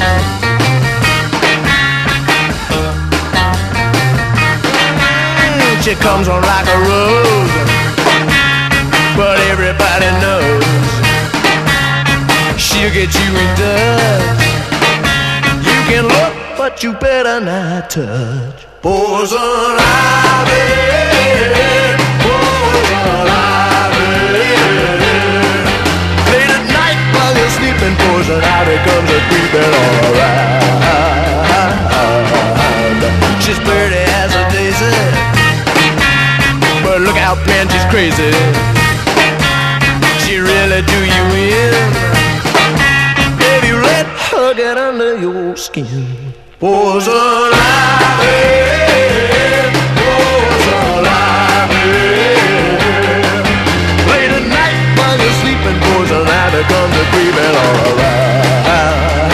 She comes on like a rose, but everybody knows she'll get you in touch. You can look, but you better not touch. Poison ivy, poison ivy. Late at night while you're sleeping, poison ivy comes a creeping all around. She's pretty as a daisy, but look out, man, she's crazy. She really do you in if you let her get under your skin. Poison ivy.